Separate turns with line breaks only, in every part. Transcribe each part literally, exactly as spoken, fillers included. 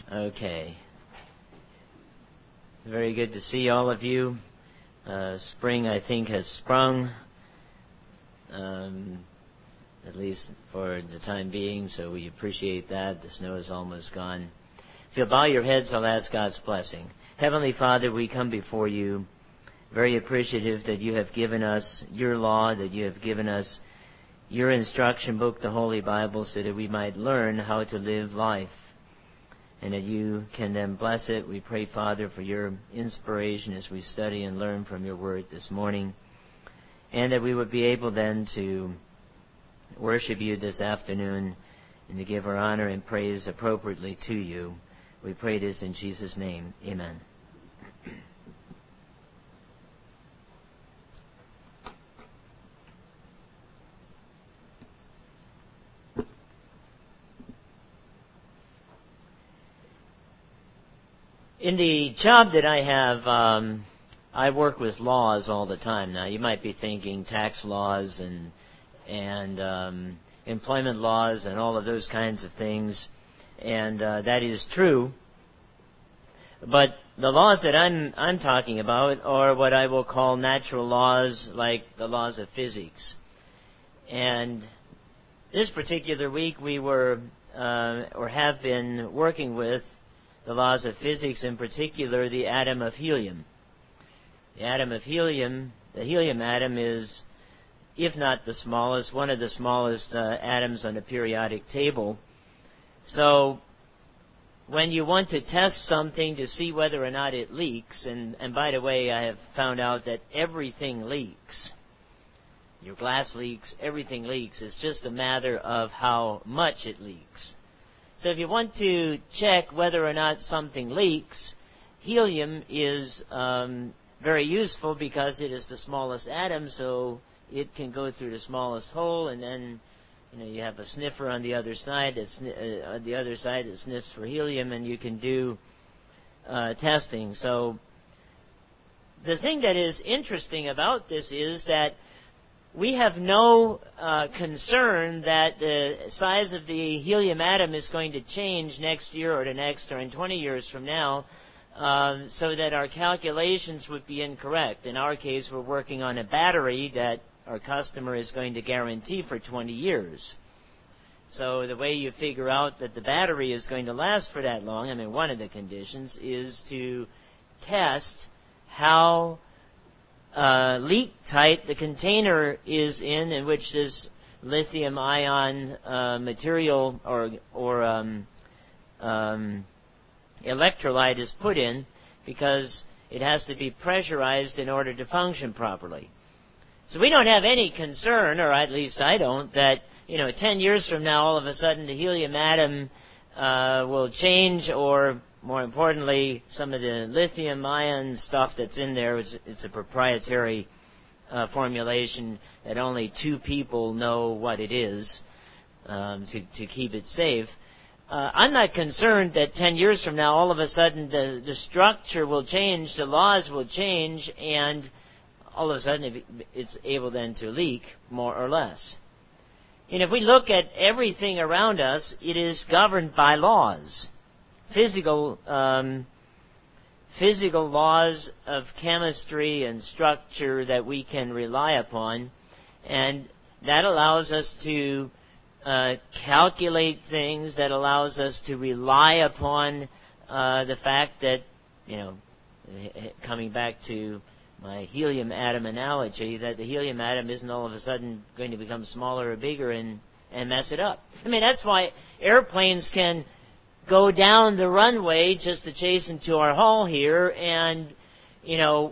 Okay. Very good to see all of you. Uh, spring, I think, has sprung, um, at least for the time being, so we appreciate that. The snow is almost gone. If you'll bow your heads, I'll ask God's blessing. Heavenly Father, we come before you very appreciative that you have given us your law, that you have given us your instruction book, the Holy Bible, so that we might learn how to live life, and that you can then bless it. We pray, Father, for your inspiration as we study and learn from your word this morning, and that we would be able then to worship you this afternoon and to give our honor and praise appropriately to you. We pray this in Jesus' name. Amen. In the job that I have, um, I work with laws all the time. Now, you might be thinking tax laws and and um, employment laws and all of those kinds of things, and uh, that is true. But the laws that I'm I'm talking about are what I will call natural laws, like the laws of physics. And this particular week, we were uh, or have been working with the laws of physics, in particular the atom of helium. The atom of helium, the helium atom is, if not the smallest, one of the smallest uh, atoms on the periodic table. So when you want to test something to see whether or not it leaks, and, and by the way, I have found out that everything leaks. Your glass leaks, everything leaks. It's just a matter of how much it leaks. So if you want to check whether or not something leaks, helium is um, very useful because it is the smallest atom, so it can go through the smallest hole, and then you know you have a sniffer on the other side. That's uh, on the other side that sniffs for helium, and you can do uh, testing. So the thing that is interesting about this is that we have no uh, concern that the size of the helium atom is going to change next year or the next or in twenty years from now, um, so that our calculations would be incorrect. In our case, we're working on a battery that our customer is going to guarantee for twenty years. So the way you figure out that the battery is going to last for that long, I mean, one of the conditions is to test how Uh, leak tight the container is in, in which this lithium ion uh, material or or um, um, electrolyte is put in, because it has to be pressurized in order to function properly. So we don't have any concern, or at least I don't, that you know ten years from now all of a sudden the helium atom uh, will change, or more importantly, some of the lithium ion stuff that's in there, is, it's a proprietary uh, formulation that only two people know what it is, um, to, to keep it safe. Uh, I'm not concerned that ten years from now, all of a sudden, the, the structure will change, the laws will change, and all of a sudden it's able then to leak, more or less. And if we look at everything around us, it is governed by laws. Physical um, physical laws of chemistry and structure that we can rely upon, and that allows us to uh, calculate things, that allows us to rely upon uh, the fact that, you know, coming back to my helium atom analogy, that the helium atom isn't all of a sudden going to become smaller or bigger and, and mess it up. I mean, that's why airplanes can go down the runway just adjacent to our hall here and, you know,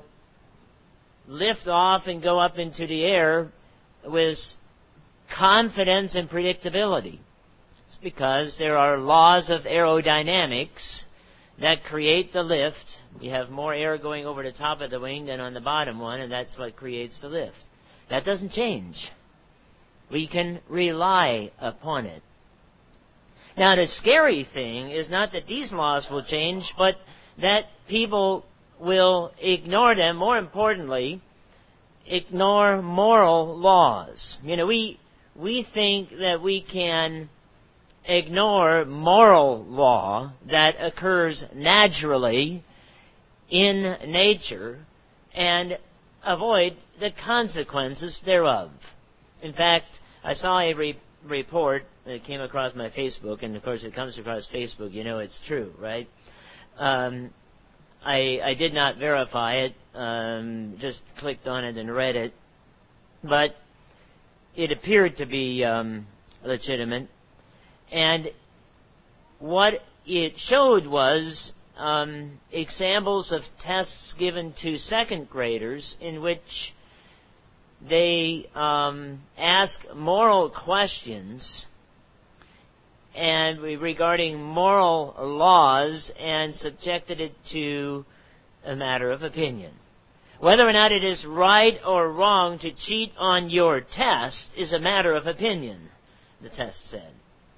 lift off and go up into the air with confidence and predictability. It's because there are laws of aerodynamics that create the lift. You have more air going over the top of the wing than on the bottom one, and that's what creates the lift. That doesn't change. We can rely upon it. Now, the scary thing is not that these laws will change, but that people will ignore them. More importantly, ignore moral laws. You know, we we think that we can ignore moral law that occurs naturally in nature and avoid the consequences thereof. In fact, I saw a re- report that came across my Facebook, and of course it comes across Facebook, you know it's true, right? Um, I, I did not verify it, um, just clicked on it and read it, but it appeared to be um, legitimate. And what it showed was um, examples of tests given to second graders in which they um, ask moral questions and regarding moral laws and subjected it to a matter of opinion. Whether or not it is right or wrong to cheat on your test is a matter of opinion, the test said.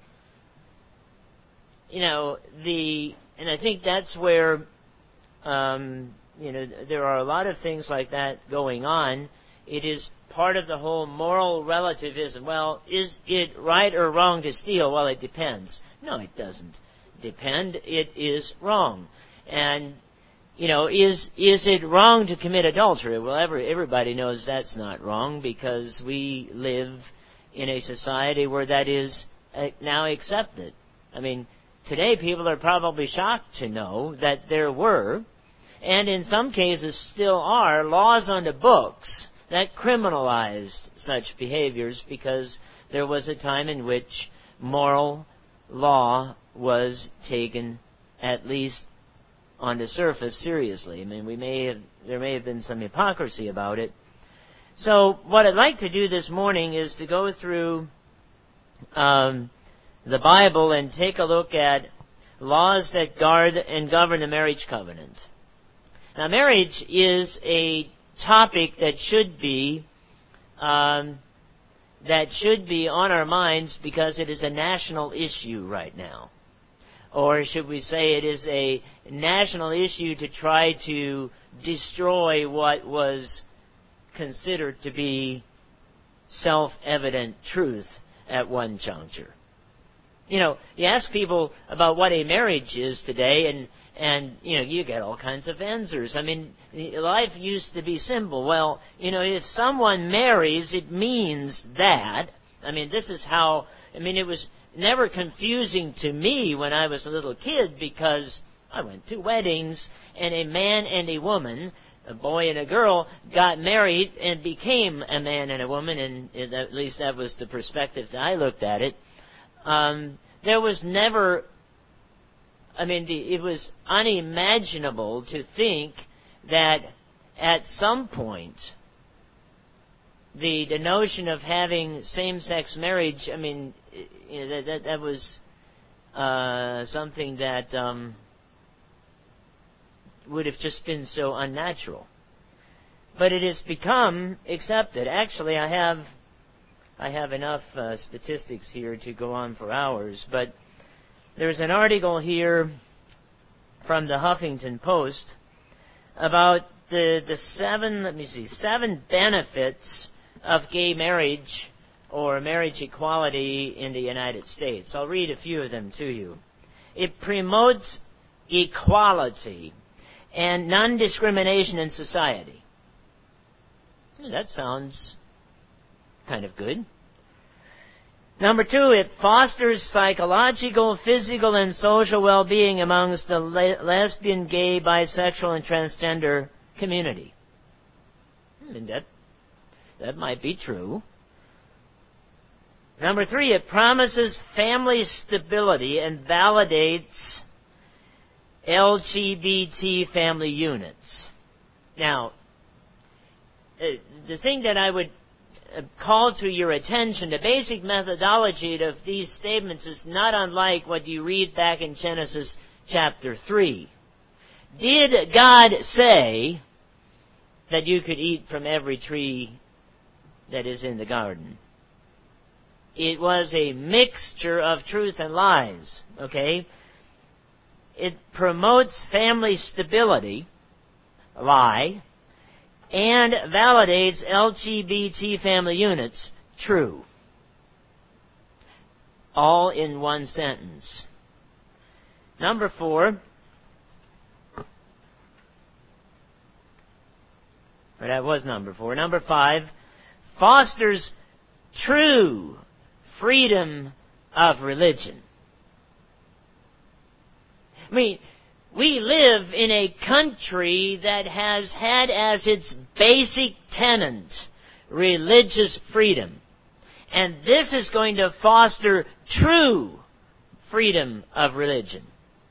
You know, the, and I think that's where, um, you know, there are a lot of things like that going on. It is part of the whole moral relativism. Well, is it right or wrong to steal? Well, it depends. No, it doesn't depend. It is wrong. And, you know, is is it wrong to commit adultery? Well, every, everybody knows that's not wrong because we live in a society where that is uh, now accepted. I mean, today people are probably shocked to know that there were, and in some cases still are, laws on the books that criminalized such behaviors because there was a time in which moral law was taken, at least on the surface, seriously. I mean, we may have, there may have been some hypocrisy about it. So what I'd like to do this morning is to go through um, the Bible and take a look at laws that guard and govern the marriage covenant. Now, marriage is a topic that should be um, that should be on our minds because it is a national issue right now. Or should we say it is a national issue to try to destroy what was considered to be self-evident truth at one juncture. You know, you ask people about what a marriage is today, and And, you know, you get all kinds of answers. I mean, life used to be simple. Well, you know, if someone marries, it means that. I mean, this is how, I mean, it was never confusing to me when I was a little kid because I went to weddings and a man and a woman, a boy and a girl, got married and became a man and a woman, and at least that was the perspective that I looked at it. Um, there was never... I mean, the, it was unimaginable to think that at some point the the notion of having same-sex marriage, I mean, you know, that, that that was uh, something that um, would have just been so unnatural. But it has become accepted. Actually, I have I have enough uh, statistics here to go on for hours, but there's an article here from the Huffington Post about the the seven, let me see, seven benefits of gay marriage or marriage equality in the United States. I'll read a few of them to you. It promotes equality and non-discrimination in society. That sounds kind of good. Number two, it fosters psychological, physical, and social well-being amongst the le- lesbian, gay, bisexual, and transgender community. I mean, that, that might be true. Number three, it promises family stability and validates L G B T family units. Now, the thing that I would call to your attention, the basic methodology of these statements is not unlike what you read back in Genesis chapter three. Did God say that you could eat from every tree that is in the garden? It was a mixture of truth and lies, okay? It promotes family stability, lie, and validates L G B T family units, true. all in one sentence. Number four, or that was number four. Number five, fosters true freedom of religion. I mean, we live in a country that has had as its basic tenet religious freedom. And this is going to foster true freedom of religion.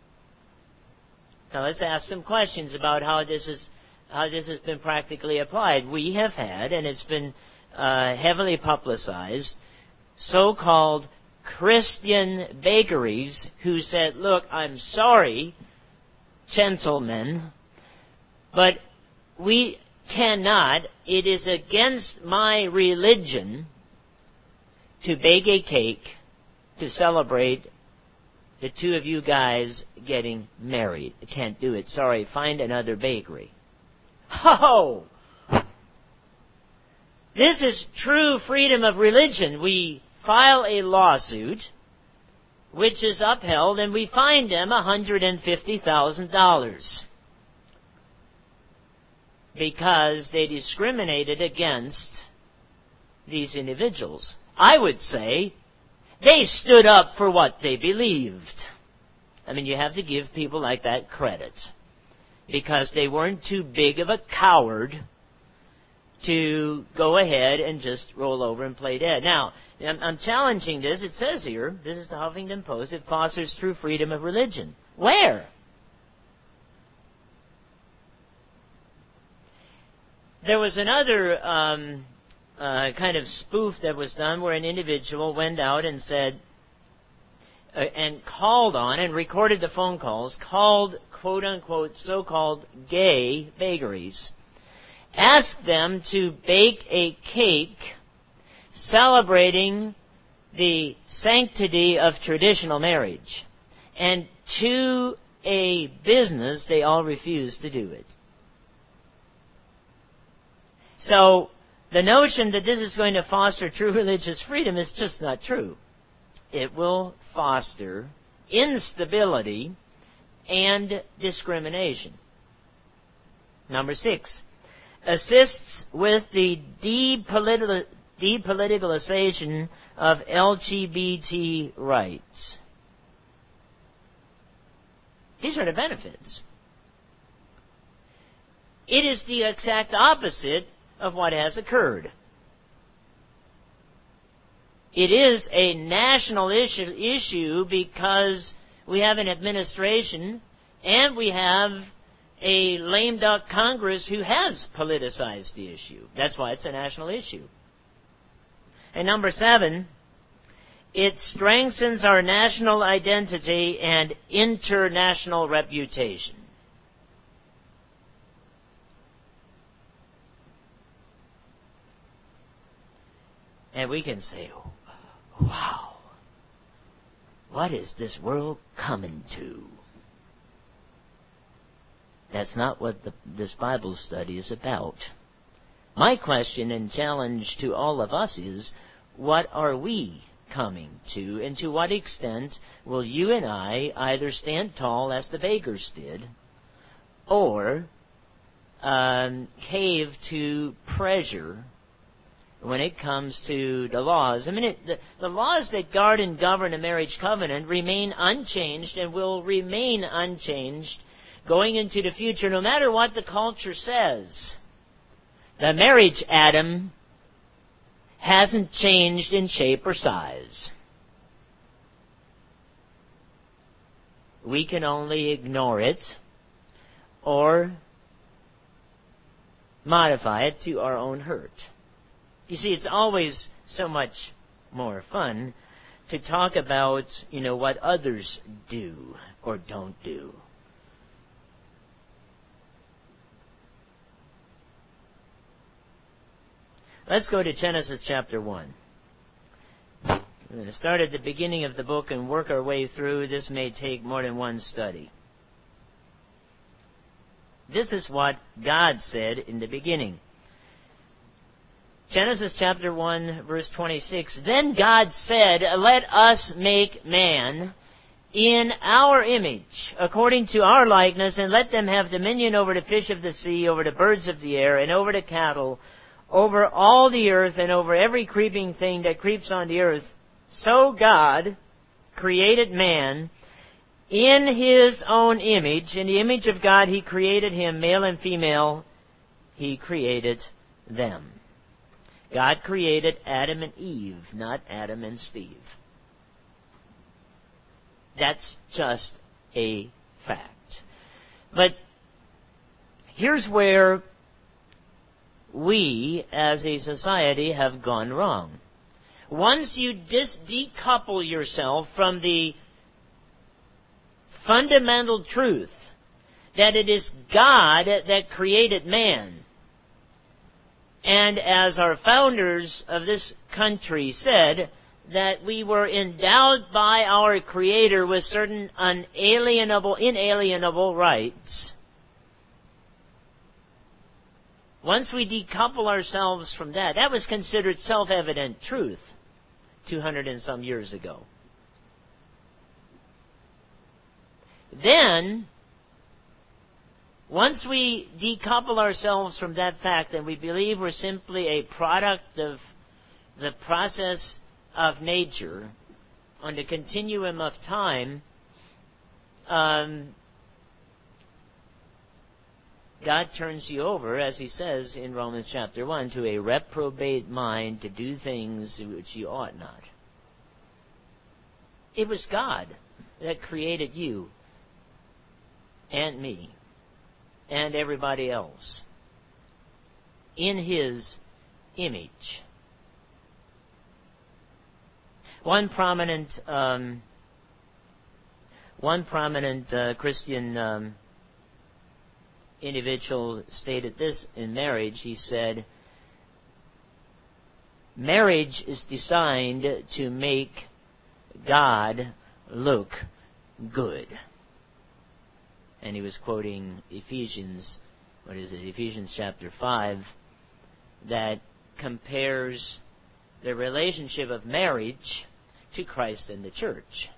Now let's ask some questions about how this is how this has been practically applied. We have had, and it's been uh, heavily publicized, so-called Christian bakeries who said, look, I'm sorry, gentlemen, but we cannot, it is against my religion to bake a cake to celebrate the two of you guys getting married. I can't do it. Sorry, find another bakery. Oh! This is true freedom of religion. We file a lawsuit, which is upheld, and we fine them one hundred fifty thousand dollars because they discriminated against these individuals. I would say they stood up for what they believed. I mean, you have to give people like that credit, because they weren't too big of a coward to go ahead and just roll over and play dead. Now, I'm, I'm challenging this. It says here, this is the Huffington Post, it fosters true freedom of religion. Where? There was another um, uh, kind of spoof that was done where an individual went out and said, uh, and called on and recorded the phone calls, called quote-unquote so-called gay bakeries, asked them to bake a cake celebrating the sanctity of traditional marriage. And to a business, they all refused to do it. So, the notion that this is going to foster true religious freedom is just not true. It will foster instability and discrimination. Number six, assists with the depolitical, depoliticalization of L G B T rights. These are the benefits. It is the exact opposite of what has occurred. It is a national issue, issue because we have an administration and we have a lame duck Congress who has politicized the issue. That's why it's a national issue. And number seven, it strengthens our national identity and international reputation. And we can say, wow, what is this world coming to? That's not what the, this Bible study is about. My question and challenge to all of us is, what are we coming to, and to what extent will you and I either stand tall as the bakers did, or um, cave to pressure when it comes to the laws? I mean, it, the, the laws that guard and govern a marriage covenant remain unchanged and will remain unchanged going into the future, no matter what the culture says. The marriage atom hasn't changed in shape or size. We can only ignore it or modify it to our own hurt. You see, it's always so much more fun to talk about, you know, what others do or don't do. Let's go to Genesis chapter one. We're going to start at the beginning of the book and work our way through. This may take more than one study. This is what God said in the beginning. Genesis chapter one, verse twenty-six, "Then God said, let us make man in our image, according to our likeness, and let them have dominion over the fish of the sea, over the birds of the air, and over the cattle, over all the earth, and over every creeping thing that creeps on the earth. So God created man in His own image. In the image of God He created him, male and female, He created them." God created Adam and Eve, not Adam and Steve. That's just a fact. But here's where we, as a society, have gone wrong. Once you dis- decouple yourself from the fundamental truth that it is God that created man, and as our founders of this country said, that we were endowed by our Creator with certain unalienable, inalienable rights. Once we decouple ourselves from that, that was considered self-evident truth two hundred and some years ago. Then, once we decouple ourselves from that fact and we believe we're simply a product of the process of nature on the continuum of time, um, God turns you over, as He says in Romans chapter one, to a reprobate mind to do things which you ought not. It was God that created you and me and everybody else in His image. One prominent, um, one prominent uh, Christian um, individual stated this in marriage. He said, "Marriage is designed to make God look good." And he was quoting Ephesians, what is it, Ephesians chapter five, that compares the relationship of marriage to Christ and the church.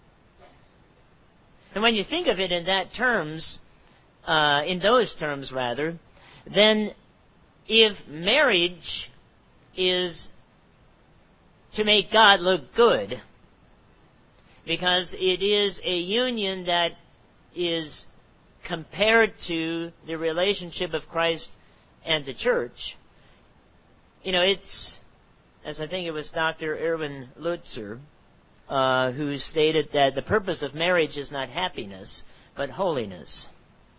And when you think of it in that terms, uh, in those terms rather, then if marriage is to make God look good, because it is a union that is compared to the relationship of Christ and the church, you know, it's, as I think it was Doctor Erwin Lutzer, uh, who stated that the purpose of marriage is not happiness, but holiness.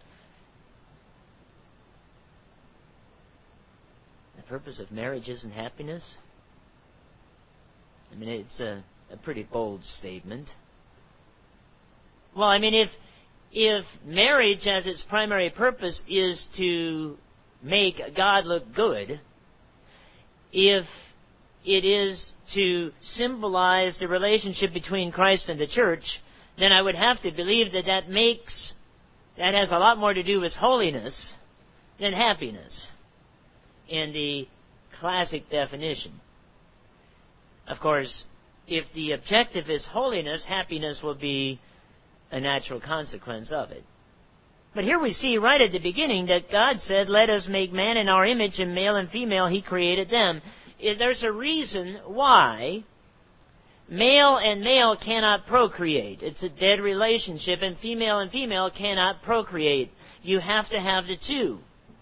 The purpose of marriage isn't happiness? I mean, it's a, a pretty bold statement. Well, I mean, if if marriage as its primary purpose is to make God look good, if it is to symbolize the relationship between Christ and the church, then I would have to believe that that makes, that has a lot more to do with holiness than happiness in the classic definition. Of course, if the objective is holiness, happiness will be a natural consequence of it. But here we see right at the beginning that God said, let us make man in our image, and male and female He created them. There's a reason why male and male cannot procreate. It's a dead relationship, and female and female cannot procreate. You have to have the two.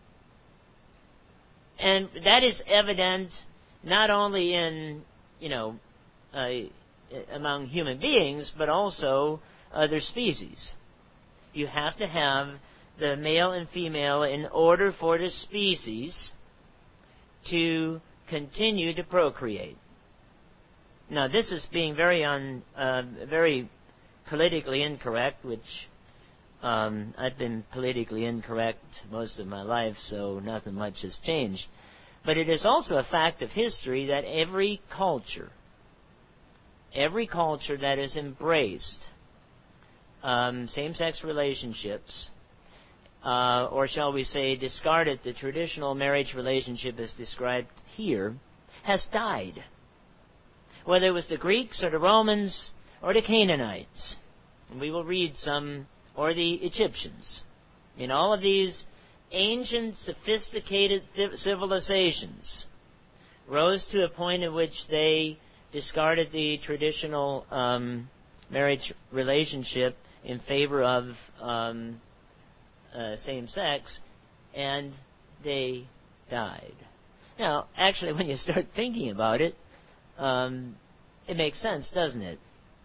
And that is evident not only in, you know, uh, among human beings, but also other species. You have to have the male and female in order for the species to continue to procreate. Now, this is being very un, uh, very politically incorrect, which um, I've been politically incorrect most of my life, so nothing much has changed. But it is also a fact of history that every culture, every culture that has embraced um, same-sex relationships uh, or shall we say discarded the traditional marriage relationship as described here, has died. Whether it was the Greeks or the Romans or the Canaanites, and we will read some, or the Egyptians. In all of these ancient, sophisticated civilizations rose to a point in which they discarded the traditional um, marriage relationship in favor of um, uh, same-sex, and they died. Now, actually, when you start thinking about it, um, it makes sense, doesn't it?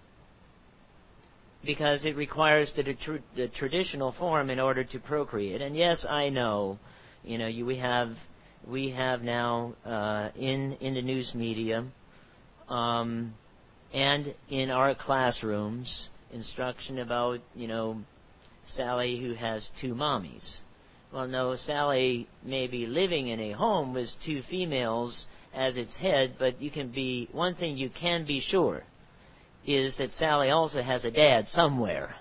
Because it requires the, tr- the traditional form in order to procreate. And yes, I know, you know, you, we have we have now uh, in in the news media um, and in our classrooms instruction about, you know, Sally who has two mommies. Well, no, Sally may be living in a home with two females as its head, but you can be one thing you can be sure is that Sally also has a dad somewhere.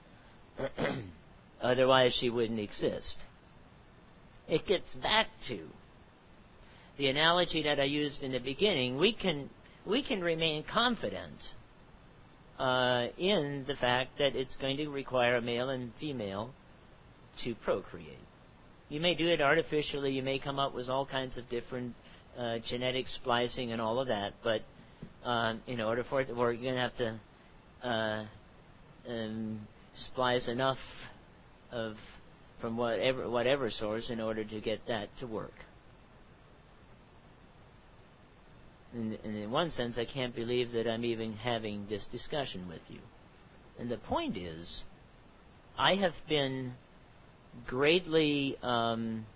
Otherwise, she wouldn't exist. It gets back to the analogy that I used in the beginning. We can we can remain confident uh, in the fact that it's going to require a male and female to procreate. You may do it artificially. You may come up with all kinds of different uh, genetic splicing and all of that, but Uh, in order for it to work, you're going to have to uh, um, splice enough of from whatever whatever source in order to get that to work. And, and in one sense, I can't believe that I'm even having this discussion with you. And the point is, I have been greatly, um,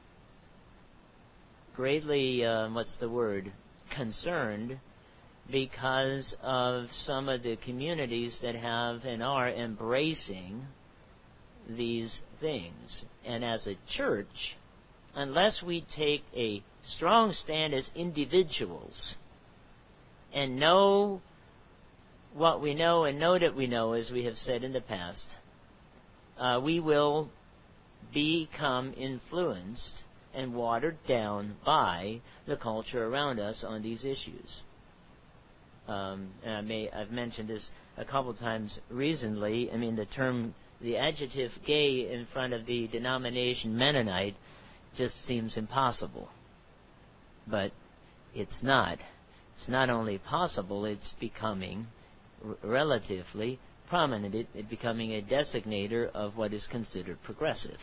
greatly, uh, what's the word, concerned because of some of the communities that have and are embracing these things. And as a church, unless we take a strong stand as individuals and know what we know and know that we know, as we have said in the past, uh, we will become influenced and watered down by the culture around us on these issues. Um, and I may, I've mentioned this a couple times recently. I mean, the term, the adjective gay in front of the denomination Mennonite just seems impossible. But it's not. It's not only possible, it's becoming r- relatively prominent. It, it becoming a designator of what is considered progressive.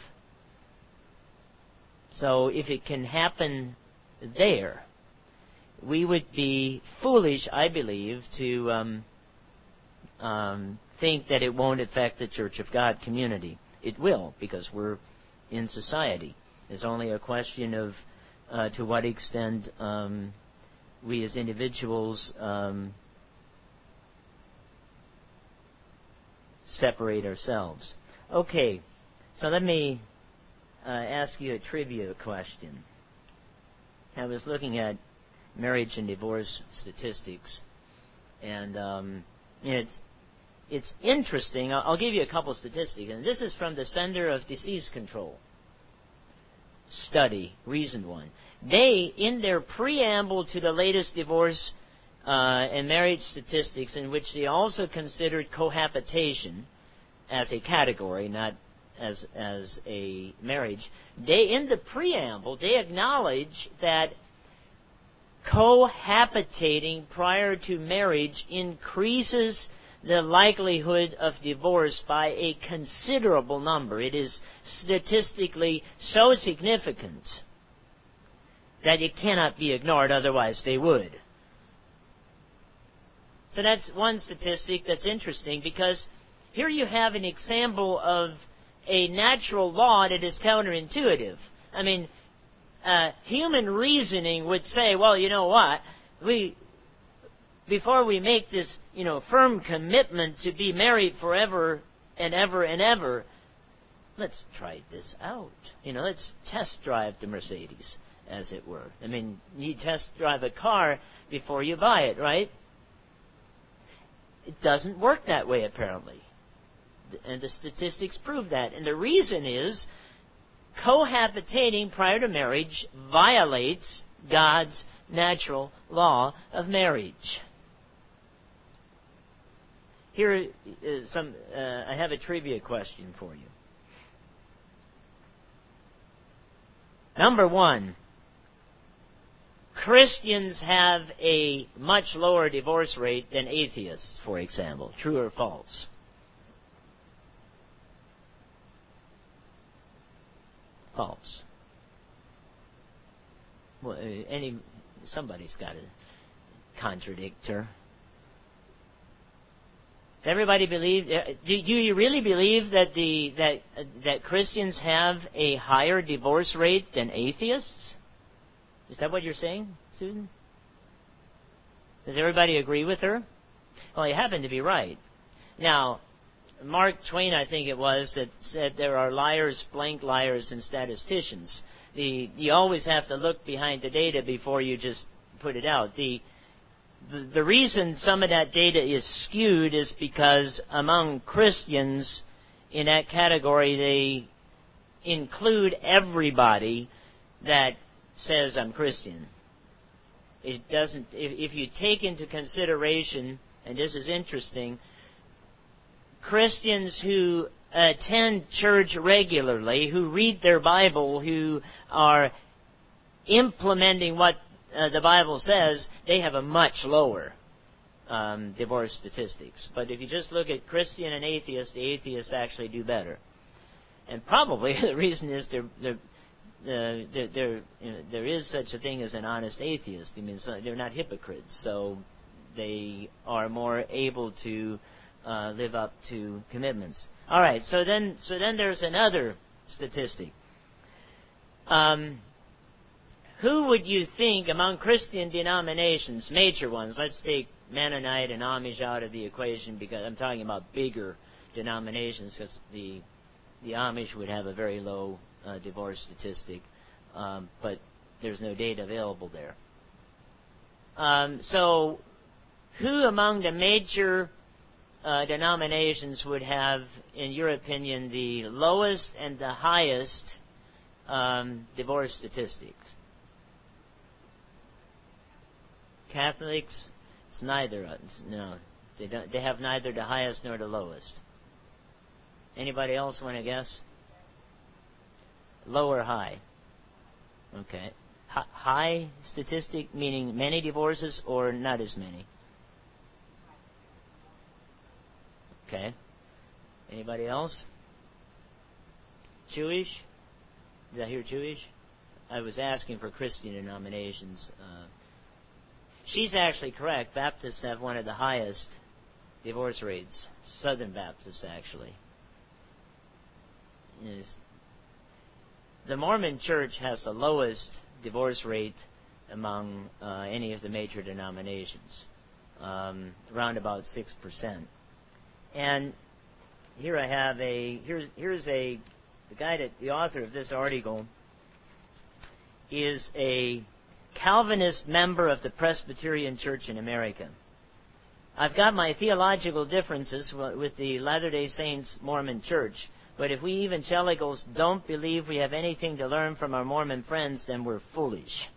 So if it can happen there, we would be foolish, I believe, to um, um, think that it won't affect the Church of God community. It will, because we're in society. It's only a question of uh, to what extent um, we as individuals um, separate ourselves. Okay, so let me uh, ask you a trivia question. I was looking at marriage and divorce statistics, and um, it's it's interesting. I'll, I'll give you a couple of statistics, and this is from the Center of Disease Control study, Reason One. They, in their preamble to the latest divorce uh, and marriage statistics, in which they also considered cohabitation as a category, not as as a marriage, they, in the preamble, they acknowledge that cohabitating prior to marriage increases the likelihood of divorce by a considerable number. It is statistically so significant that it cannot be ignored, otherwise they would. So that's one statistic that's interesting, because here you have an example of a natural law that is counterintuitive. I mean, Uh, human reasoning would say, well, you know what, we, before we make this, you know, firm commitment to be married forever and ever and ever, let's try this out. You know, let's test drive the Mercedes, as it were. I mean, you test drive a car before you buy it, right? It doesn't work that way, apparently. And the statistics prove that. And the reason is cohabitating prior to marriage violates God's natural law of marriage. Here, uh, some uh, I have a trivia question for you. Number one, Christians have a much lower divorce rate than atheists, for example. True or false? False. Well, any somebody's got to contradict her. Does everybody believe? Do, do you really believe that the that uh, that Christians have a higher divorce rate than atheists? Is that what you're saying, Susan? Does everybody agree with her? Well, you happen to be right. Now, Mark Twain, I think it was, that said there are liars, blank liars, and statisticians. The you always have to look behind the data before you just put it out. The the, the reason some of that data is skewed is because among Christians in that category, they include everybody that says I'm Christian. It doesn't. If, if you take into consideration, and this is interesting, Christians who attend church regularly, who read their Bible, who are implementing what uh, the Bible says, they have a much lower um, divorce statistics. But if you just look at Christian and atheist, the atheists actually do better. And probably the reason is they're, they're Uh, there, there, you know, there is such a thing as an honest atheist. I mean, so they're not hypocrites, so they are more able to uh, live up to commitments. All right, so then, so then there's another statistic. Um, who would you think among Christian denominations, major ones? Let's take Mennonite and Amish out of the equation because I'm talking about bigger denominations, because the the Amish would have a very low Uh, divorce statistic, um, but there's no data available there. Um, so, who among the major uh, denominations would have, in your opinion, the lowest and the highest um, divorce statistics? Catholics? It's neither. It's, no, they don't. They have neither the highest nor the lowest. Anybody else want to guess? Low or high? Okay. H- high statistic meaning many divorces or not as many? Okay. Anybody else? Jewish? Did I hear Jewish? I was asking for Christian denominations. Uh, she's actually correct. Baptists have one of the highest divorce rates. Southern Baptists, actually. Is The Mormon Church has the lowest divorce rate among uh, any of the major denominations, um, around about six percent. And here I have a here's here's a the guy that the author of this article is a Calvinist member of the Presbyterian Church in America. I've got my theological differences with the Latter-day Saints Mormon Church. But if we evangelicals don't believe we have anything to learn from our Mormon friends, then we're foolish.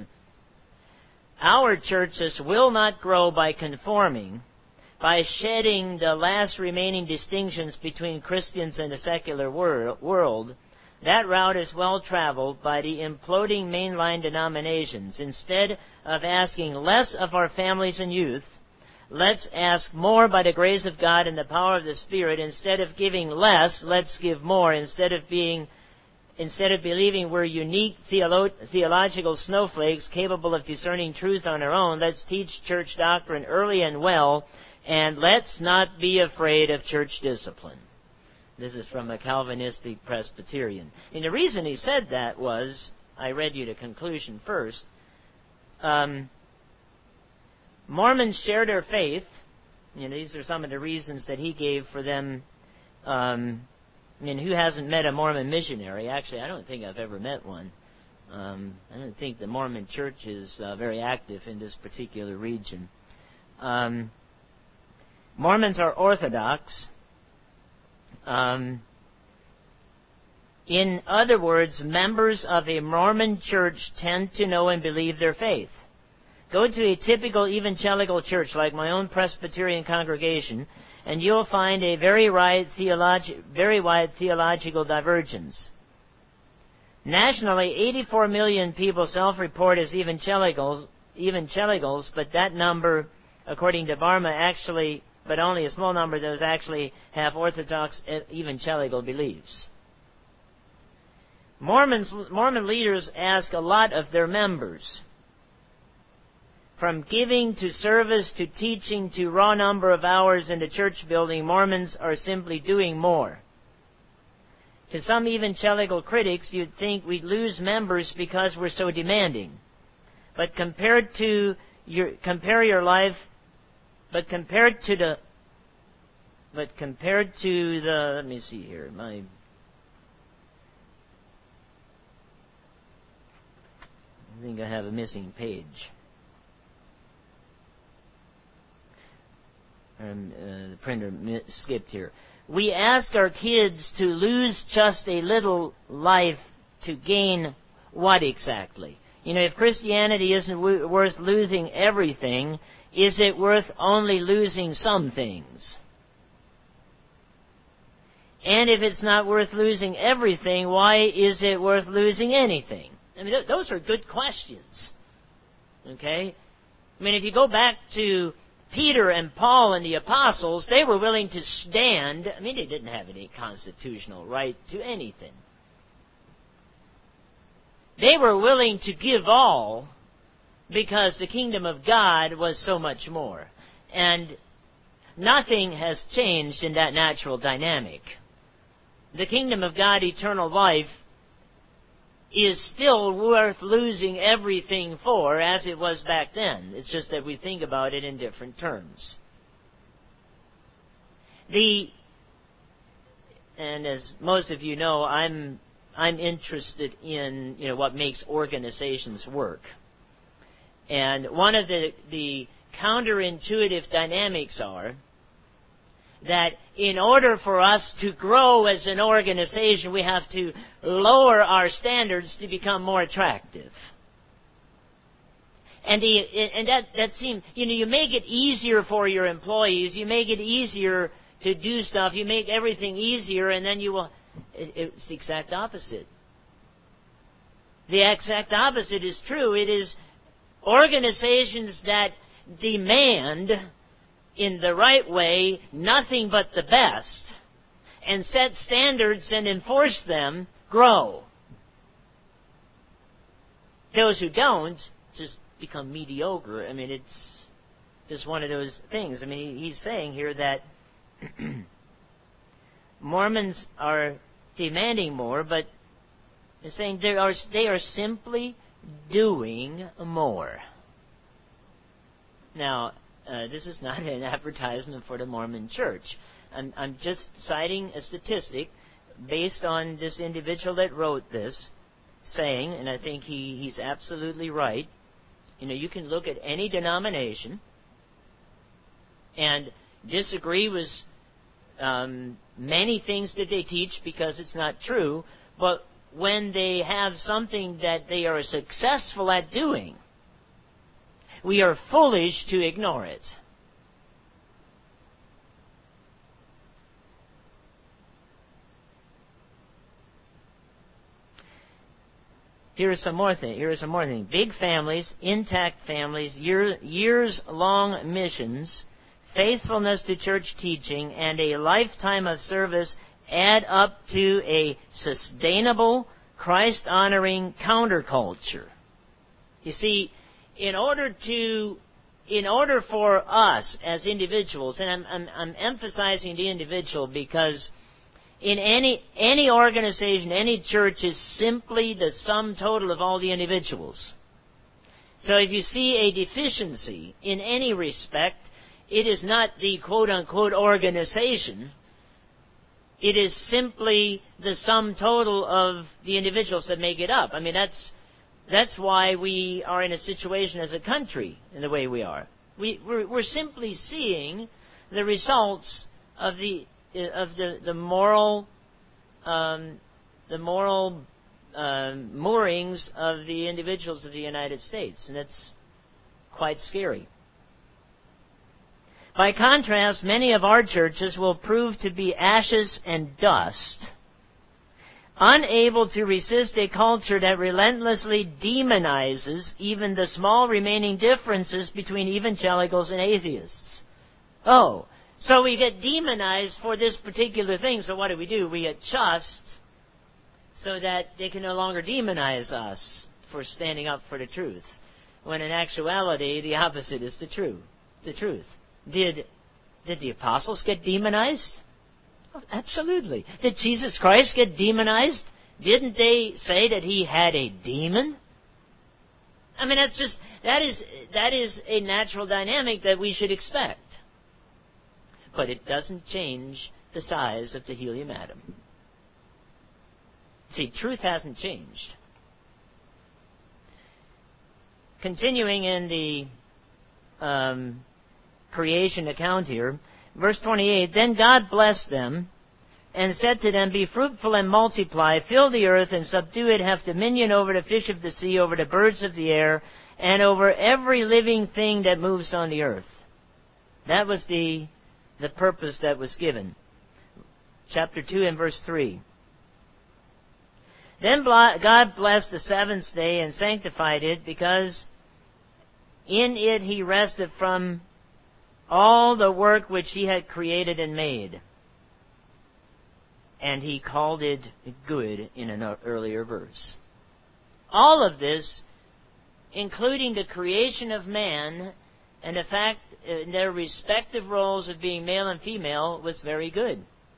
Our churches will not grow by conforming, by shedding the last remaining distinctions between Christians and the secular wor- world. That route is well traveled by the imploding mainline denominations. Instead of asking less of our families and youth, let's ask more by the grace of God and the power of the Spirit. Instead of giving less, let's give more. Instead of being, instead of believing we're unique theolo- theological snowflakes capable of discerning truth on our own, let's teach church doctrine early and well, and let's not be afraid of church discipline. This is from a Calvinistic Presbyterian. And the reason he said that was, I read you the conclusion first, um, Mormons share their faith. You know, these are some of the reasons that he gave for them. Um, I mean, who hasn't met a Mormon missionary? Actually, I don't think I've ever met one. Um, I don't think the Mormon Church is uh, very active in this particular region. Um, Mormons are Orthodox. Um, In other words, members of a Mormon church tend to know and believe their faith. Go to a typical evangelical church like my own Presbyterian congregation, and you'll find a very wide, theologi- very wide theological divergence. Nationally, eighty-four million people self-report as evangelicals, evangelicals, but that number, according to Barma, actually, but only a small number of those actually have Orthodox evangelical beliefs. Mormons, Mormon leaders ask a lot of their members. From giving to service to teaching to raw number of hours in the church building, Mormons are simply doing more. To some evangelical critics, you'd think we'd lose members because we're so demanding. But compared to your, compare your life, but compared to the, but compared to the, let me see here, my, I think I have a missing page. Um, uh, the printer mi- skipped here. We ask our kids to lose just a little life to gain what exactly? You know, if Christianity isn't w- worth losing everything, is it worth only losing some things? And if it's not worth losing everything, why is it worth losing anything? I mean, th- those are good questions. Okay? I mean, if you go back to Peter and Paul and the apostles, they were willing to stand. I mean, they didn't have any constitutional right to anything. They were willing to give all because the kingdom of God was so much more. And nothing has changed in that natural dynamic. The kingdom of God, eternal life, is still worth losing everything for as it was back then. It's just that we think about it in different terms. The, and as most of you know, I'm, I'm interested in, you know, what makes organizations work. And one of the, the counterintuitive dynamics are that in order for us to grow as an organization, we have to lower our standards to become more attractive. And the, and that, that seems, you know, you make it easier for your employees, you make it easier to do stuff, you make everything easier, and then you will, it's the exact opposite. The exact opposite is true. It is organizations that demand in the right way nothing but the best and set standards and enforce them grow. Those who don't just become mediocre. I mean, it's just one of those things. I mean, he's saying here that Mormons are demanding more, but he's saying they are, they are simply doing more. Now, Uh, this is not an advertisement for the Mormon Church. I'm, I'm just citing a statistic based on this individual that wrote this, saying, and I think he, he's absolutely right, you know, you can look at any denomination and disagree with um, many things that they teach because it's not true, but when they have something that they are successful at doing, we are foolish to ignore it. Here's some more thing. Here's some more thing. Big families, intact families, year, years-long missions, faithfulness to church teaching, and a lifetime of service add up to a sustainable, Christ-honoring counterculture. You see, In order to, in order for us as individuals, and I'm, I'm, I'm emphasizing the individual because in any, any organization, any church is simply the sum total of all the individuals. So if you see a deficiency in any respect, it is not the quote-unquote organization. It is simply the sum total of the individuals that make it up. I mean, that's That's why we are in a situation as a country in the way we are. We, we're, we're simply seeing the results of the of the, the moral um, the moral uh, moorings of the individuals of the United States, and it's quite scary. By contrast, many of our churches will prove to be ashes and dust, unable to resist a culture that relentlessly demonizes even the small remaining differences between evangelicals and atheists. Oh, so we get demonized for this particular thing, so what do we do? We adjust so that they can no longer demonize us for standing up for the truth, when in actuality the opposite is the true, the truth. Did, did the apostles get demonized? Oh, absolutely. Did Jesus Christ get demonized? Didn't they say that he had a demon? I mean, that's just, that is, that is a natural dynamic that we should expect. But it doesn't change the size of the helium atom. See, truth hasn't changed. Continuing in the um, creation account here, verse twenty-eight, then God blessed them and said to them, be fruitful and multiply, fill the earth and subdue it, have dominion over the fish of the sea, over the birds of the air, and over every living thing that moves on the earth. That was the, the purpose that was given. Chapter two and verse three. Then God blessed the seventh day and sanctified it, because in it he rested from all the work which he had created and made. And he called it good in an earlier verse. All of this, including the creation of man and the fact in their respective roles of being male and female, was very good.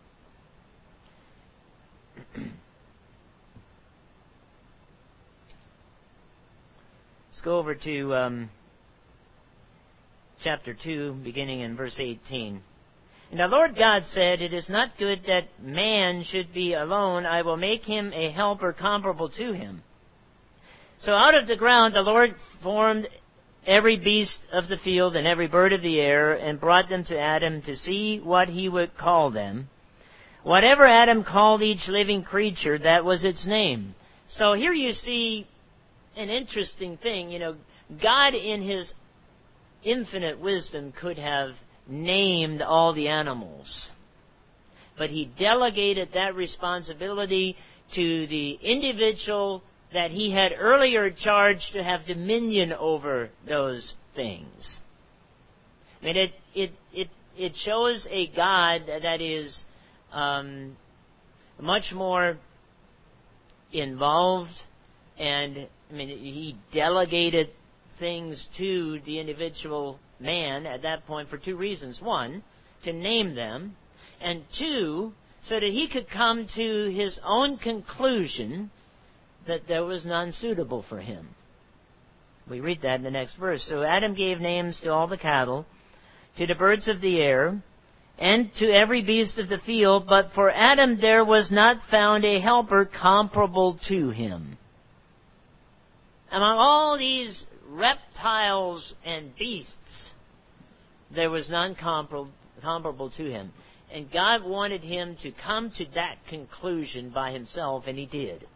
Let's go over to um, chapter two, beginning in verse eighteen. And the Lord God said, it is not good that man should be alone. I will make him a helper comparable to him. So out of the ground the Lord formed every beast of the field and every bird of the air, and brought them to Adam to see what he would call them. Whatever Adam called each living creature, that was its name. So here you see an interesting thing. You know, God in his infinite wisdom could have named all the animals, but he delegated that responsibility to the individual that he had earlier charged to have dominion over those things. I mean, it it it it shows a God that is um, much more involved, and I mean, he delegated things to the individual man at that point for two reasons. One, to name them, and two, so that he could come to his own conclusion that there was none suitable for him. We read that in the next verse. So Adam gave names to all the cattle, to the birds of the air, and to every beast of the field, but for Adam there was not found a helper comparable to him. Among all these reptiles and beasts, there was none comparable, comparable to him. And God wanted him to come to that conclusion by himself, and he did.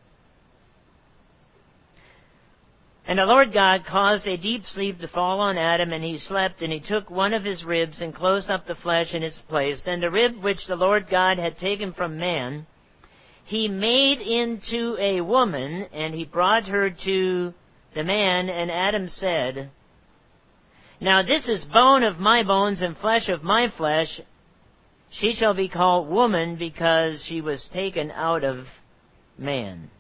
And the Lord God caused a deep sleep to fall on Adam, and he slept, and he took one of his ribs and closed up the flesh in its place. Then the rib which the Lord God had taken from man, he made into a woman, and he brought her to the man, and Adam said, now this is bone of my bones and flesh of my flesh. She shall be called woman, because she was taken out of man.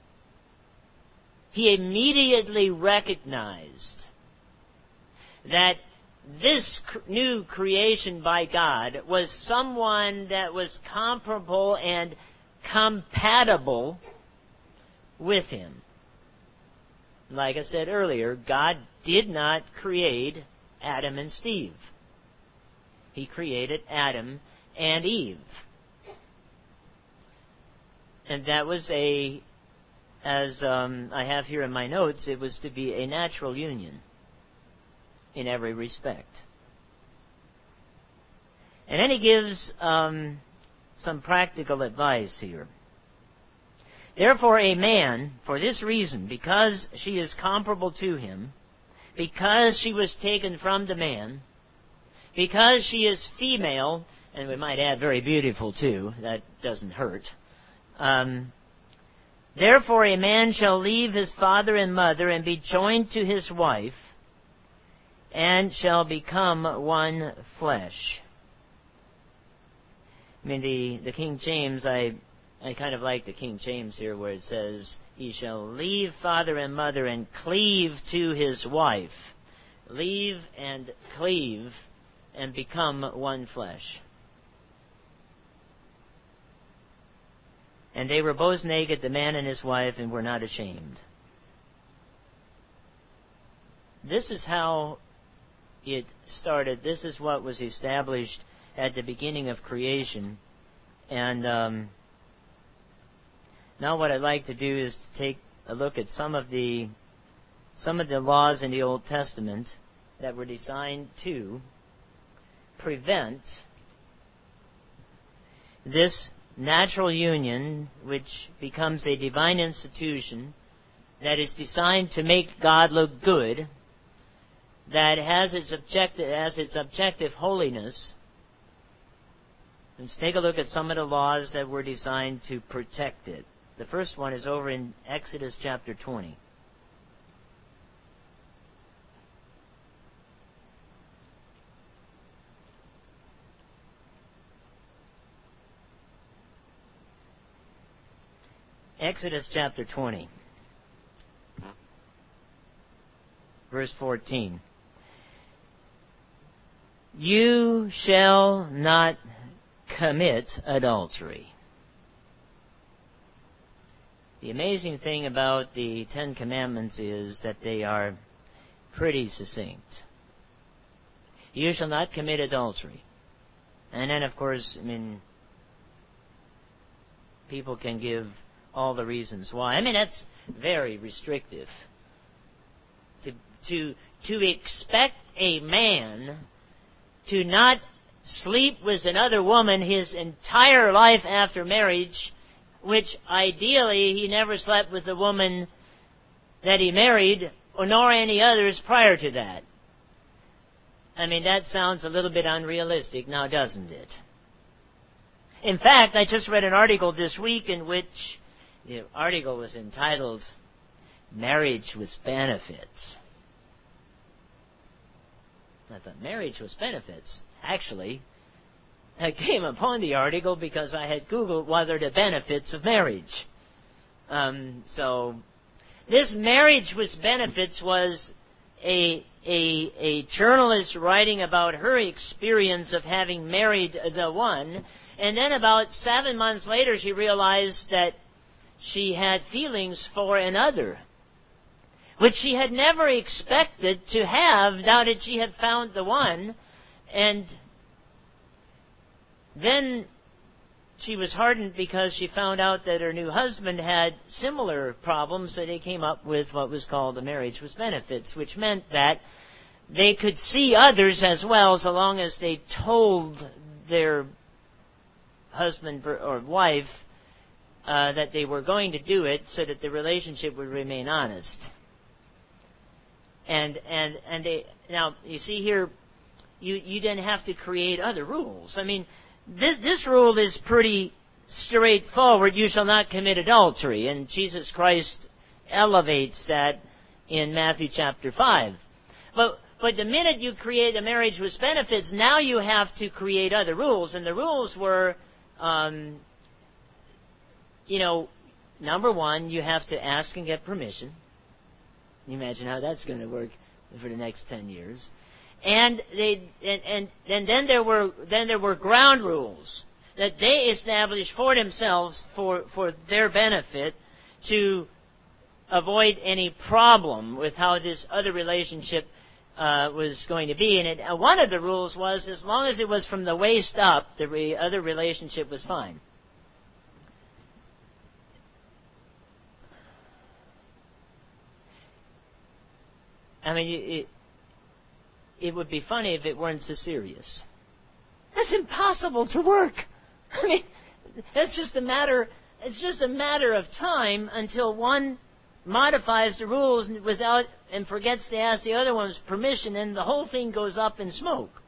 He immediately recognized that this new creation by God was someone that was comparable and compatible with him. Like I said earlier, God did not create Adam and Steve. He created Adam and Eve. And that was a, as um, I have here in my notes, it was to be a natural union in every respect. And then he gives um, some practical advice here. Therefore a man, for this reason, because she is comparable to him, because she was taken from the man, because she is female, and we might add very beautiful too, that doesn't hurt. Um, Therefore a man shall leave his father and mother and be joined to his wife, and shall become one flesh. I mean, the, the King James, I, I kind of like the King James here where it says, he shall leave father and mother and cleave to his wife. Leave and cleave and become one flesh. And they were both naked, the man and his wife, and were not ashamed. This is how it started. This is what was established at the beginning of creation. And um, now what I'd like to do is to take a look at some of the some of the laws in the Old Testament that were designed to prevent this natural union, which becomes a divine institution that is designed to make God look good, that has its objective, has its objective holiness. Let's take a look at some of the laws that were designed to protect it. The first one is over in Exodus chapter twenty. Exodus chapter twenty, verse fourteen. You shall not commit adultery. The amazing thing about the Ten Commandments is that they are pretty succinct. You shall not commit adultery. And then, of course, I mean, people can give all the reasons why. I mean, that's very restrictive. To, to, to expect a man to not sleep with another woman his entire life after marriage, which ideally he never slept with the woman that he married, nor any others prior to that. I mean, that sounds a little bit unrealistic now, doesn't it? In fact, I just read an article this week in which the article was entitled, Marriage with Benefits. I thought, marriage with benefits. Actually, I came upon the article because I had Googled what are the benefits of marriage. Um, so, this marriage with benefits was a, a, a journalist writing about her experience of having married the one, and then about seven months later she realized that she had feelings for another, which she had never expected to have now that she had found the one. And then she was hardened because she found out that her new husband had similar problems, so they came up with what was called a marriage with benefits, which meant that they could see others as well so long as they told their husband or wife Uh, that they were going to do it so that the relationship would remain honest. And and and they now you see here, you you then have to create other rules. I mean, this this rule is pretty straightforward. You shall not commit adultery, and Jesus Christ elevates that in Matthew chapter five. But but the minute you create a marriage with benefits, now you have to create other rules, and the rules were. Um, You know, number one, you have to ask and get permission. Can you imagine how that's going to work for the next ten years? And they and, and and then there were then there were ground rules that they established for themselves for for their benefit to avoid any problem with how this other relationship uh, was going to be. And it, uh, one of the rules was as long as it was from the waist up, the re- other relationship was fine. I mean, it, it would be funny if it weren't so serious. That's impossible to work. I mean, that's just a matter it's just a matter of time until one modifies the rules without and forgets to ask the other one's permission, and the whole thing goes up in smoke.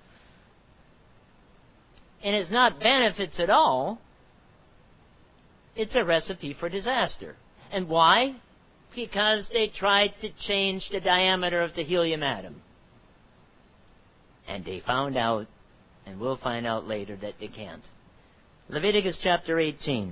And it's not benefits at all. It's a recipe for disaster. And why? Because they tried to change the diameter of the helium atom. And they found out, and we'll find out later, that they can't. Leviticus chapter eighteen.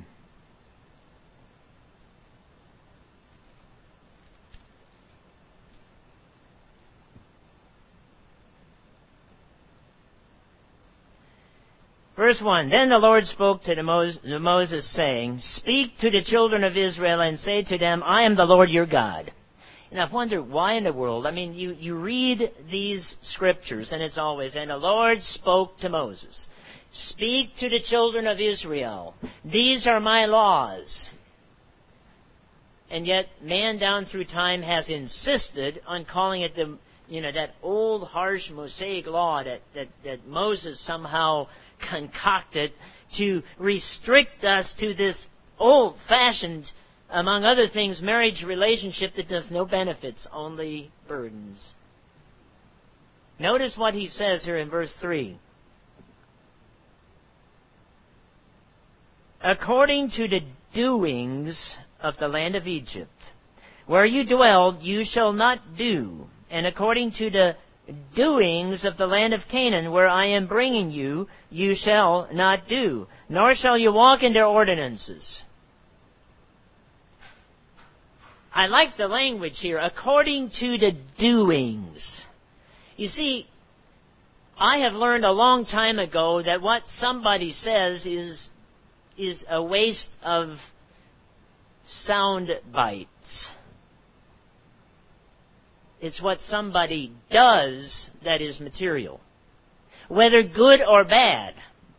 Verse one, Then the Lord spoke to, the Mos- to Moses, saying, Speak to the children of Israel and say to them, I am the Lord your God. And I've wondered why in the world, I mean, you, you read these scriptures and it's always, and the Lord spoke to Moses. Speak to the children of Israel. These are my laws. And yet man down through time has insisted on calling it the, you know, that old harsh Mosaic law that, that, that Moses somehow concocted to restrict us to this old-fashioned, among other things, marriage relationship that does no benefits, only burdens. Notice what he says here in verse three. According to the doings of the land of Egypt, where you dwelled, you shall not do, and according to the doings of the land of Canaan, where I am bringing you, you shall not do, nor shall you walk in their ordinances. I like the language here, according to the doings. You see, I have learned a long time ago that what somebody says is, is a waste of sound bites. It's what somebody does that is material, whether good or bad.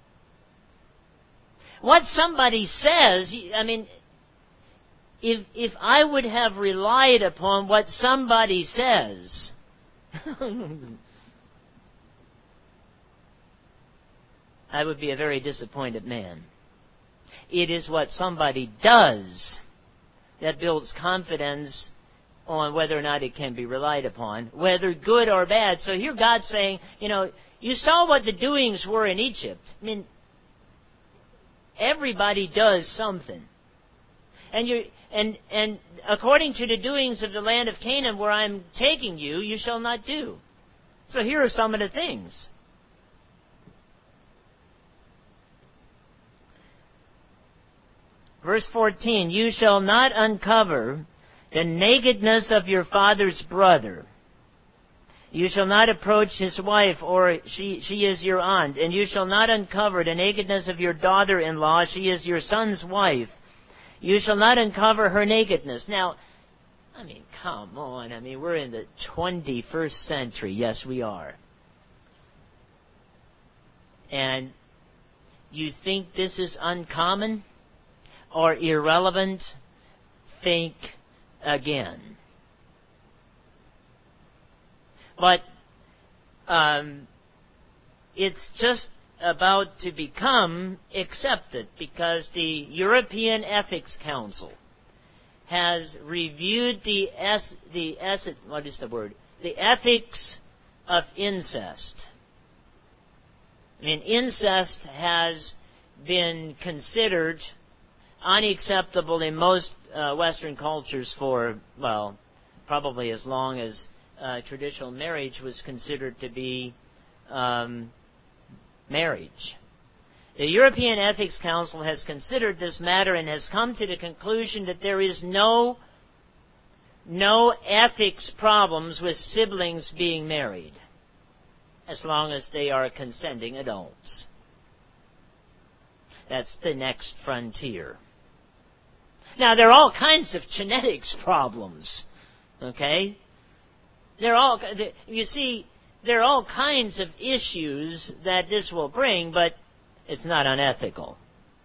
What somebody says, I mean, if if I would have relied upon what somebody says, I would be a very disappointed man. It is what somebody does that builds confidence on whether or not it can be relied upon, whether good or bad. So here God's saying, you know, you saw what the doings were in Egypt. I mean, everybody does something. And you and and according to the doings of the land of Canaan where I'm taking you, you shall not do. So here are some of the things. Verse fourteen, you shall not uncover the nakedness of your father's brother. You shall not approach his wife, or she, she is your aunt. And you shall not uncover the nakedness of your daughter-in-law. She is your son's wife. You shall not uncover her nakedness. Now, I mean, come on. I mean, we're in the twenty-first century. Yes, we are. And you think this is uncommon or irrelevant? Think again. But um, it's just about to become accepted because the European Ethics Council has reviewed the es- the es- what is the word? The ethics of incest. I mean, incest has been considered unacceptable in most uh, Western cultures for, well, probably as long as uh, traditional marriage was considered to be um, marriage. The European Ethics Council has considered this matter and has come to the conclusion that there is no, no ethics problems with siblings being married, as long as they are consenting adults. That's the next frontier. Now, there are all kinds of genetics problems, okay? There are all, you see, there are all kinds of issues that this will bring, but it's not unethical.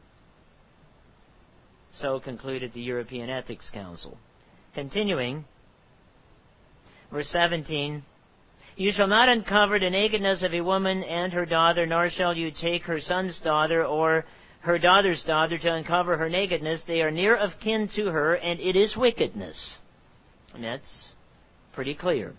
So concluded the European Ethics Council. Continuing, verse seventeen, you shall not uncover the nakedness of a woman and her daughter, nor shall you take her son's daughter or her daughter's daughter to uncover her nakedness, they are near of kin to her, and it is wickedness. And that's pretty clear.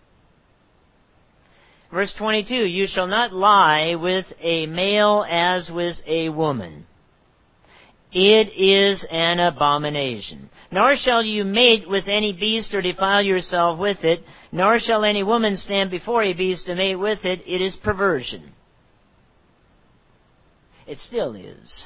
Verse twenty-two, you shall not lie with a male as with a woman. It is an abomination. Nor shall you mate with any beast or defile yourself with it, nor shall any woman stand before a beast to mate with it. It is perversion. It still is.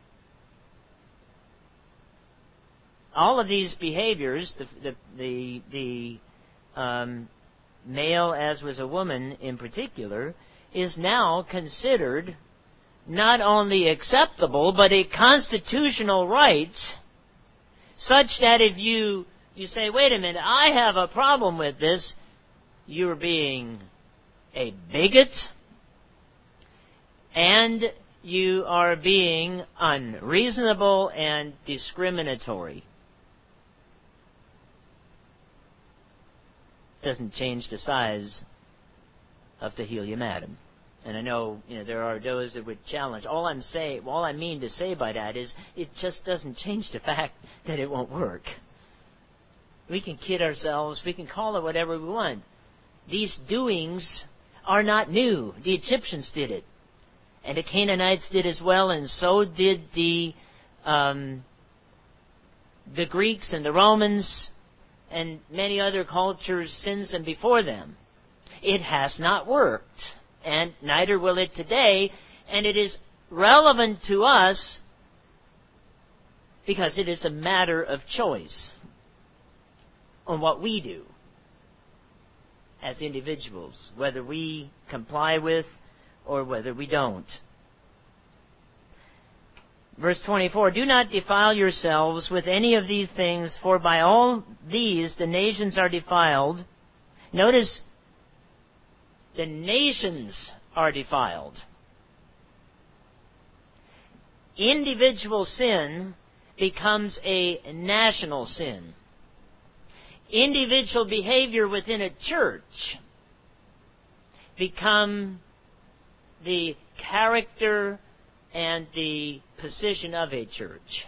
All of these behaviors, the the the, the um, male as was a woman in particular, is now considered not only acceptable, but a constitutional right, such that if you, you say, wait a minute, I have a problem with this, you're being a bigot, and you are being unreasonable and discriminatory. Doesn't change the size of the helium atom. And I know, you know, there are those that would challenge. All I'm saying, all I mean to say by that is, it just doesn't change the fact that it won't work. We can kid ourselves, we can call it whatever we want. These doings are not new. The Egyptians did it, and the Canaanites did as well, and so did the um, the Greeks and the Romans and many other cultures since and before them. It has not worked. And neither will it today, and it is relevant to us because it is a matter of choice on what we do as individuals, whether we comply with or whether we don't. Verse twenty-four, do not defile yourselves with any of these things, for by all these the nations are defiled. Notice, the nations are defiled. Individual sin becomes a national sin. Individual behavior within a church become the character and the position of a church.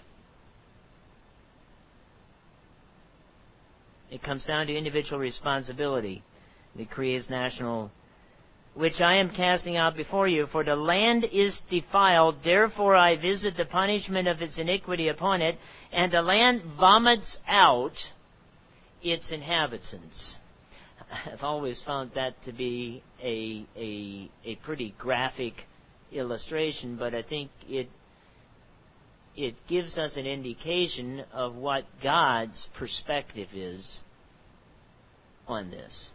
It comes down to individual responsibility. It creates national, which I am casting out before you, for the land is defiled, therefore I visit the punishment of its iniquity upon it, and the land vomits out its inhabitants. I've always found that to be a a a pretty graphic illustration, but I think it it gives us an indication of what God's perspective is on this.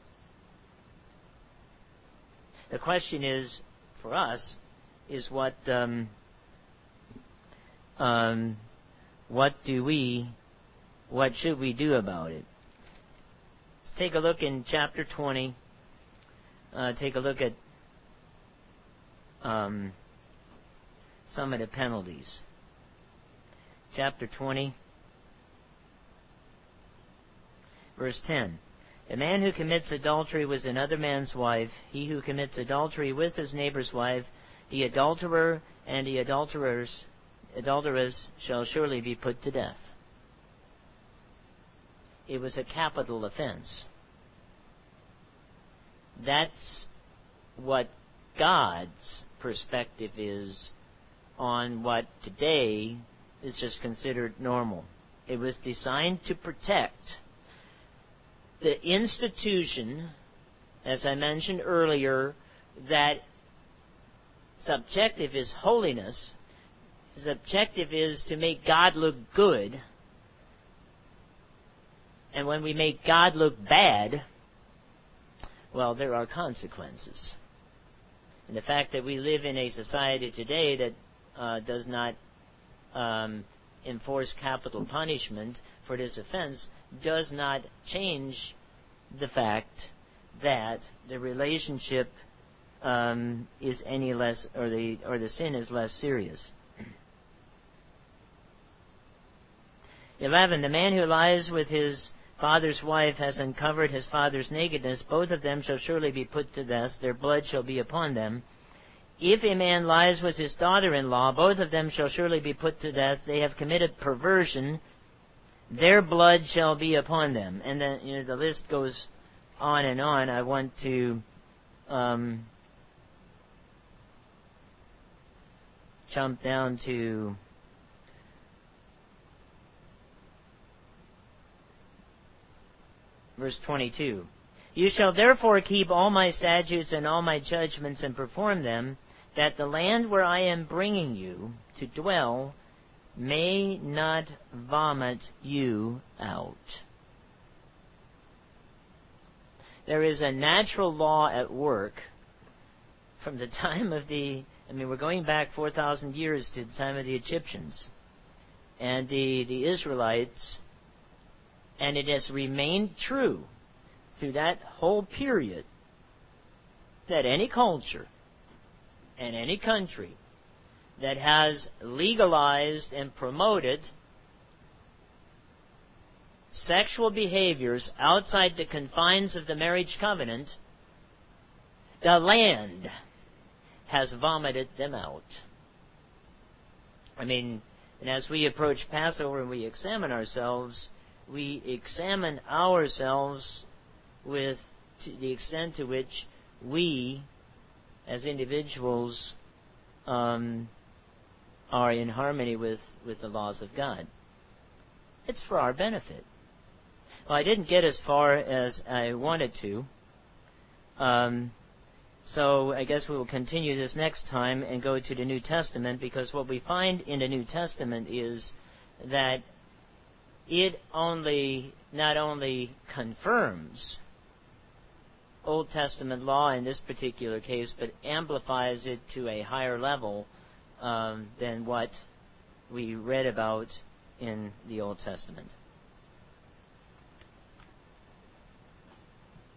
The question is, for us, is what um, um, what do we, what should we do about it? Let's take a look in chapter twenty. Uh, take a look at um, some of the penalties. Chapter twenty, verse ten. A man who commits adultery with another man's wife, he who commits adultery with his neighbor's wife, the adulterer and the adulterers, adulteress shall surely be put to death. It was a capital offense. That's what God's perspective is on what today is just considered normal. It was designed to protect the institution, as I mentioned earlier, that its objective is holiness. Its objective is to make God look good. And when we make God look bad, well, there are consequences. And the fact that we live in a society today that uh, does not um, enforce capital punishment for this offense does not change the fact that the relationship um, is any less, or the or the sin is less serious. Eleven. The man who lies with his father's wife has uncovered his father's nakedness. Both of them shall surely be put to death. Their blood shall be upon them. If a man lies with his daughter-in-law, both of them shall surely be put to death. They have committed perversion. Their blood shall be upon them. And then, you know, the list goes on and on. I want to um, jump down to verse twenty-two. You shall therefore keep all my statutes and all my judgments and perform them, that the land where I am bringing you to dwell may not vomit you out. There is a natural law at work from the time of the, I mean, we're going back four thousand years to the time of the Egyptians and the, the Israelites, and it has remained true through that whole period that any culture and any country that has legalized and promoted sexual behaviors outside the confines of the marriage covenant, the land has vomited them out. I mean, and as we approach Passover and we examine ourselves, we examine ourselves with to the extent to which we, as individuals, um, are in harmony with, with the laws of God. It's for our benefit. Well, I didn't get as far as I wanted to, um, so I guess we will continue this next time and go to the New Testament, because what we find in the New Testament is that it only, not only confirms Old Testament law in this particular case, but amplifies it to a higher level um, than what we read about in the Old Testament.